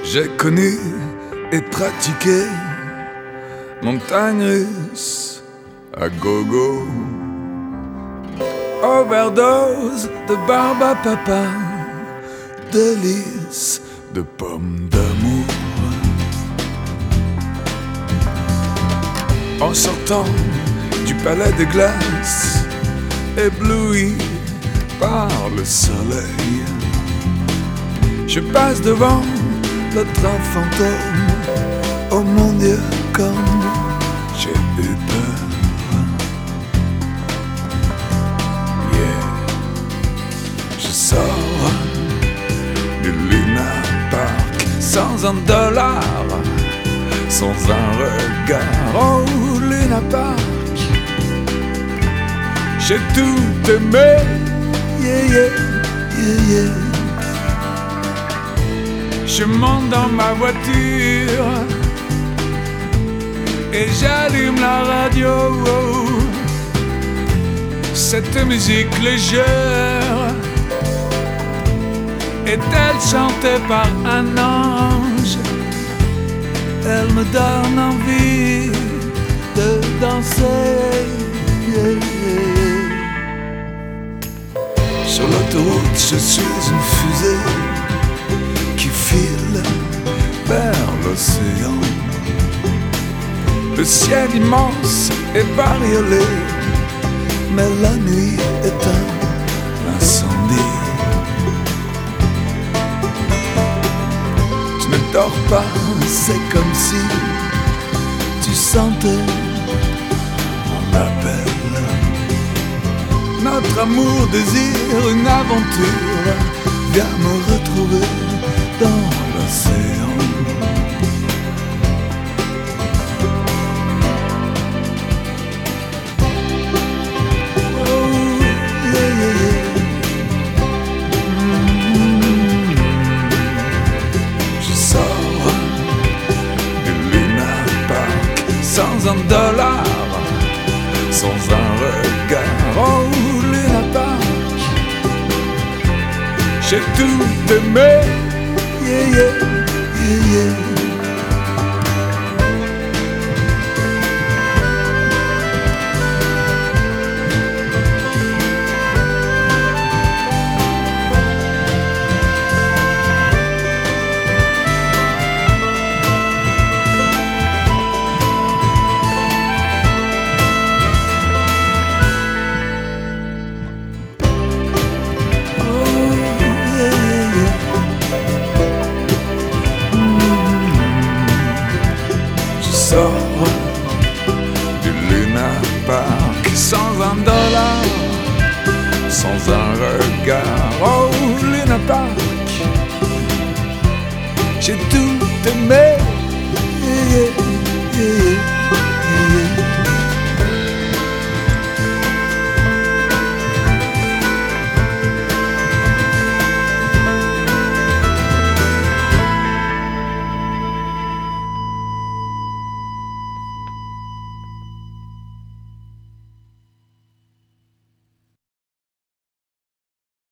J'ai connu et pratiqué montagne russe à gogo, overdose de barbe à papa, délices de pommes d'amour. En sortant du palais de glace, ébloui par le soleil, je passe devant le train fantôme. Oh mon Dieu, comme j'ai eu peur. Yeah. Je sors du Luna Park sans $1, sans un regard. Oh Luna Park, j'ai tout aimé. Yeah, yeah, yeah, yeah. Je monte dans ma voiture et j'allume la radio. Cette musique légère est-elle chantée par un ange? Elle me donne envie de danser. Sur l'autoroute, je suis une fusée qui file vers l'océan. Le ciel immense est bariolé, mais la nuit éteint l'incendie. Tu ne dors pas, c'est comme si tu sentais mon appel. Notre amour désire une aventure, viens me retrouver dans l'océan. Oh, yeah, yeah, yeah. Je sors du Luna Park sans $1, sans un regard. Oh, Luna Park, j'ai tout aimé. Yeah, yeah, yeah, yeah. Du Luna Park sans $1, sans un regard. Oh Luna Park, j'ai tout aimé. Yeah, yeah, yeah.